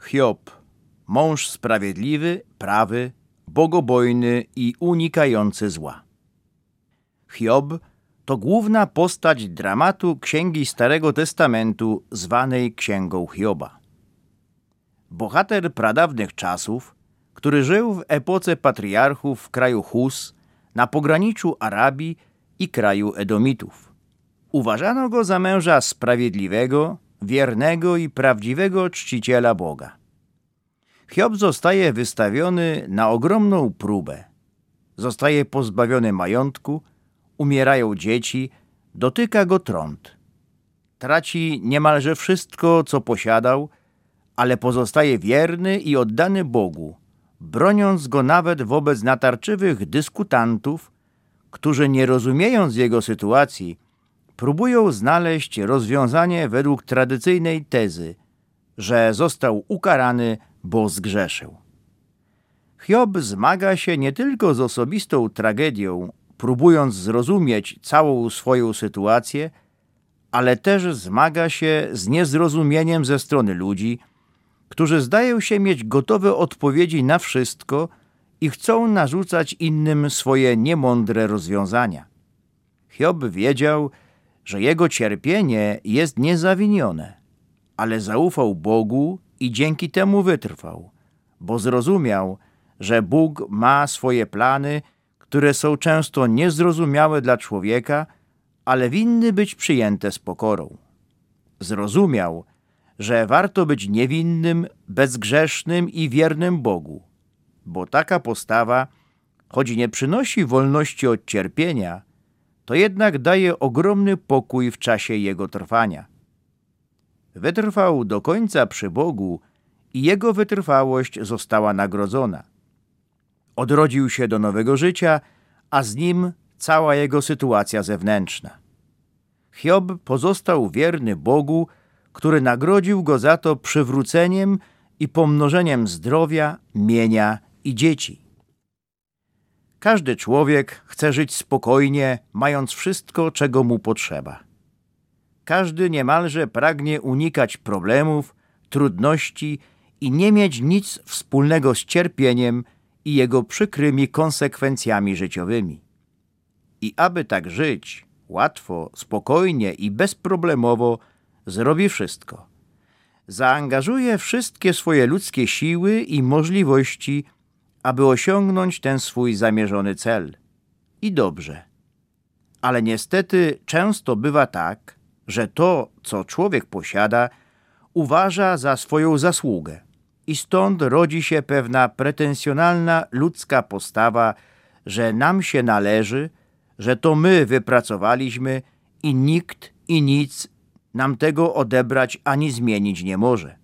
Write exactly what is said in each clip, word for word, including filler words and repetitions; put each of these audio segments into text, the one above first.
Hiob, mąż sprawiedliwy, prawy, bogobojny i unikający zła. Hiob to główna postać dramatu Księgi Starego Testamentu zwanej Księgą Hioba. Bohater pradawnych czasów, który żył w epoce patriarchów w kraju Chus, na pograniczu Arabii i kraju Edomitów. Uważano go za męża sprawiedliwego, wiernego i prawdziwego czciciela Boga. Hiob zostaje wystawiony na ogromną próbę. Zostaje pozbawiony majątku, umierają dzieci, dotyka go trąd. Traci niemalże wszystko, co posiadał, ale pozostaje wierny i oddany Bogu, broniąc go nawet wobec natarczywych dyskutantów, którzy nie rozumiejąc jego sytuacji, próbują znaleźć rozwiązanie według tradycyjnej tezy, że został ukarany, bo zgrzeszył. Hiob zmaga się nie tylko z osobistą tragedią, próbując zrozumieć całą swoją sytuację, ale też zmaga się z niezrozumieniem ze strony ludzi, którzy zdają się mieć gotowe odpowiedzi na wszystko i chcą narzucać innym swoje niemądre rozwiązania. Hiob wiedział, że jego cierpienie jest niezawinione, ale zaufał Bogu i dzięki temu wytrwał, bo zrozumiał, że Bóg ma swoje plany, które są często niezrozumiałe dla człowieka, ale winny być przyjęte z pokorą. Zrozumiał, że warto być niewinnym, bezgrzesznym i wiernym Bogu, bo taka postawa, choć nie przynosi wolności od cierpienia, to jednak daje ogromny pokój w czasie jego trwania. Wytrwał do końca przy Bogu i jego wytrwałość została nagrodzona. Odrodził się do nowego życia, a z nim cała jego sytuacja zewnętrzna. Hiob pozostał wierny Bogu, który nagrodził go za to przywróceniem i pomnożeniem zdrowia, mienia i dzieci. Każdy człowiek chce żyć spokojnie, mając wszystko, czego mu potrzeba. Każdy niemalże pragnie unikać problemów, trudności i nie mieć nic wspólnego z cierpieniem i jego przykrymi konsekwencjami życiowymi. I aby tak żyć łatwo, spokojnie i bezproblemowo, zrobi wszystko. Zaangażuje wszystkie swoje ludzkie siły i możliwości, aby osiągnąć ten swój zamierzony cel. I dobrze. Ale niestety często bywa tak, że to, co człowiek posiada, uważa za swoją zasługę. I stąd rodzi się pewna pretensjonalna ludzka postawa, że nam się należy, że to my wypracowaliśmy i nikt i nic nam tego odebrać ani zmienić nie może.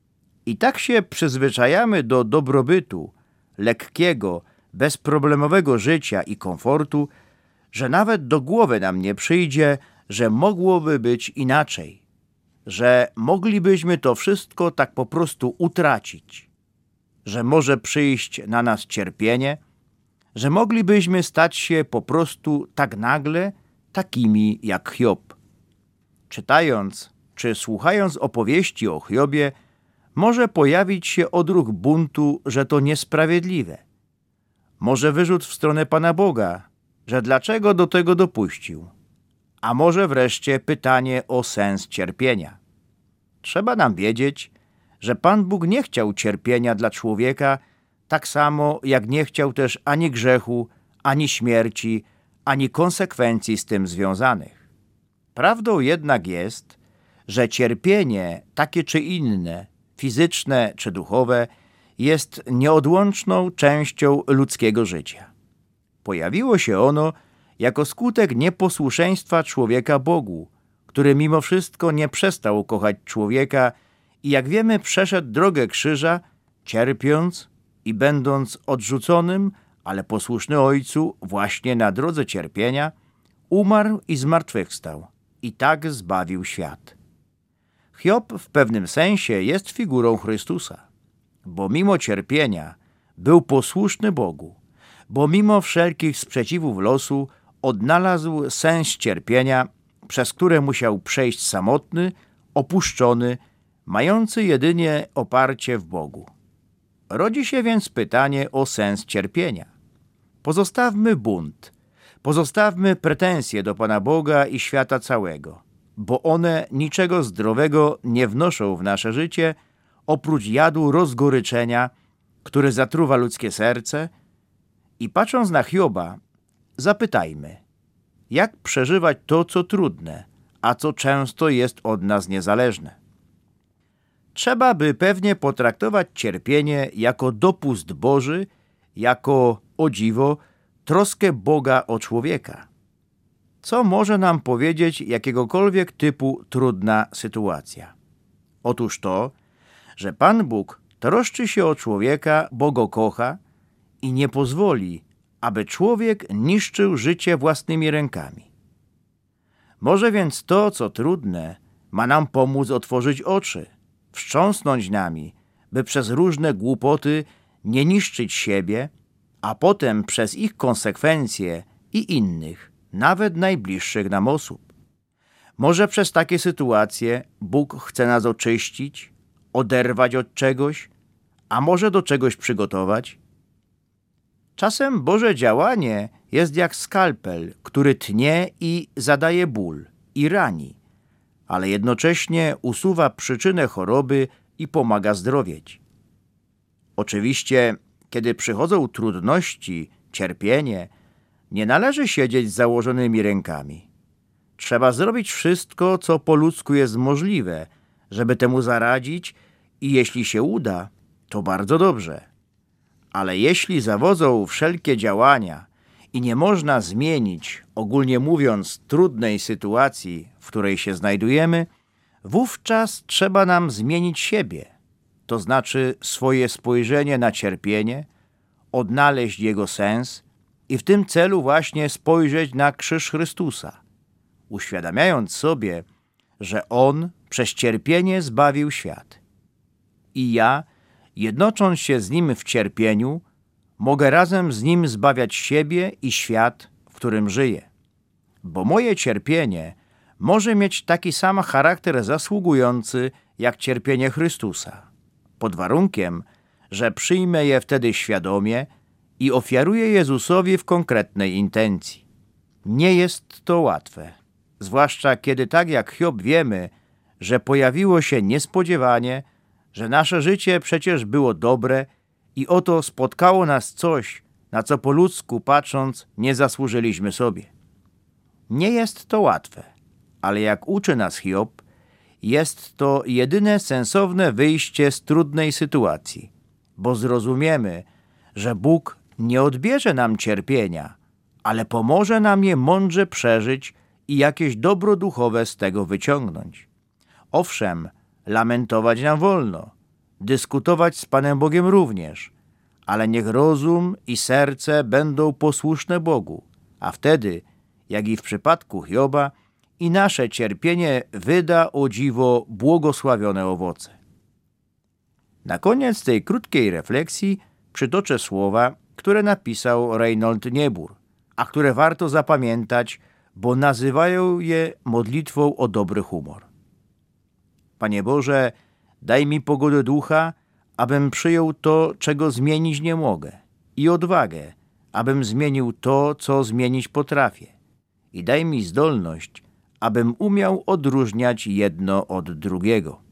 I tak się przyzwyczajamy do dobrobytu, lekkiego, bezproblemowego życia i komfortu, że nawet do głowy nam nie przyjdzie, że mogłoby być inaczej, że moglibyśmy to wszystko tak po prostu utracić, że może przyjść na nas cierpienie, że moglibyśmy stać się po prostu tak nagle takimi jak Hiob. Czytając czy słuchając opowieści o Hiobie, może pojawić się odruch buntu, że to niesprawiedliwe. Może wyrzut w stronę Pana Boga, że dlaczego do tego dopuścił. A może wreszcie pytanie o sens cierpienia. Trzeba nam wiedzieć, że Pan Bóg nie chciał cierpienia dla człowieka, tak samo jak nie chciał też ani grzechu, ani śmierci, ani konsekwencji z tym związanych. Prawdą jednak jest, że cierpienie, takie czy inne, fizyczne czy duchowe, jest nieodłączną częścią ludzkiego życia. Pojawiło się ono jako skutek nieposłuszeństwa człowieka Bogu, który mimo wszystko nie przestał kochać człowieka i jak wiemy przeszedł drogę krzyża, cierpiąc i będąc odrzuconym, ale posłuszny Ojcu właśnie na drodze cierpienia, umarł i zmartwychwstał i tak zbawił świat. Hiob w pewnym sensie jest figurą Chrystusa, bo mimo cierpienia był posłuszny Bogu, bo mimo wszelkich sprzeciwów losu odnalazł sens cierpienia, przez które musiał przejść samotny, opuszczony, mający jedynie oparcie w Bogu. Rodzi się więc pytanie o sens cierpienia. Pozostawmy bunt, pozostawmy pretensje do Pana Boga i świata całego, bo one niczego zdrowego nie wnoszą w nasze życie, oprócz jadu rozgoryczenia, który zatruwa ludzkie serce. I patrząc na Hioba, zapytajmy, jak przeżywać to, co trudne, a co często jest od nas niezależne. Trzeba by pewnie potraktować cierpienie jako dopust Boży, jako, o dziwo, troskę Boga o człowieka. Co może nam powiedzieć jakiegokolwiek typu trudna sytuacja? Otóż to, że Pan Bóg troszczy się o człowieka, bo go kocha i nie pozwoli, aby człowiek niszczył życie własnymi rękami. Może więc to, co trudne, ma nam pomóc otworzyć oczy, wstrząsnąć nami, by przez różne głupoty nie niszczyć siebie, a potem przez ich konsekwencje i innych, nawet najbliższych nam osób. Może przez takie sytuacje Bóg chce nas oczyścić, oderwać od czegoś, a może do czegoś przygotować? Czasem Boże działanie jest jak skalpel, który tnie i zadaje ból i rani, ale jednocześnie usuwa przyczynę choroby i pomaga zdrowieć. Oczywiście, kiedy przychodzą trudności, cierpienie, nie należy siedzieć z założonymi rękami. Trzeba zrobić wszystko, co po ludzku jest możliwe, żeby temu zaradzić i jeśli się uda, to bardzo dobrze. Ale jeśli zawodzą wszelkie działania i nie można zmienić, ogólnie mówiąc, trudnej sytuacji, w której się znajdujemy, wówczas trzeba nam zmienić siebie, to znaczy swoje spojrzenie na cierpienie, odnaleźć jego sens i w tym celu właśnie spojrzeć na krzyż Chrystusa, uświadamiając sobie, że On przez cierpienie zbawił świat. I ja, jednocząc się z Nim w cierpieniu, mogę razem z Nim zbawiać siebie i świat, w którym żyję. Bo moje cierpienie może mieć taki sam charakter zasługujący jak cierpienie Chrystusa, pod warunkiem, że przyjmę je wtedy świadomie i ofiaruję Jezusowi w konkretnej intencji. Nie jest to łatwe, zwłaszcza kiedy tak jak Hiob wiemy, że pojawiło się niespodziewanie, że nasze życie przecież było dobre i oto spotkało nas coś, na co po ludzku patrząc nie zasłużyliśmy sobie. Nie jest to łatwe, ale jak uczy nas Hiob, jest to jedyne sensowne wyjście z trudnej sytuacji, bo zrozumiemy, że Bóg nie odbierze nam cierpienia, ale pomoże nam je mądrze przeżyć i jakieś dobro duchowe z tego wyciągnąć. Owszem, lamentować nam wolno, dyskutować z Panem Bogiem również, ale niech rozum i serce będą posłuszne Bogu, a wtedy, jak i w przypadku Hioba, i nasze cierpienie wyda o dziwo błogosławione owoce. Na koniec tej krótkiej refleksji przytoczę słowa, które napisał Reinhold Niebuhr, a które warto zapamiętać, bo nazywają je modlitwą o dobry humor. Panie Boże, daj mi pogodę ducha, abym przyjął to, czego zmienić nie mogę, i odwagę, abym zmienił to, co zmienić potrafię. I daj mi zdolność, abym umiał odróżniać jedno od drugiego.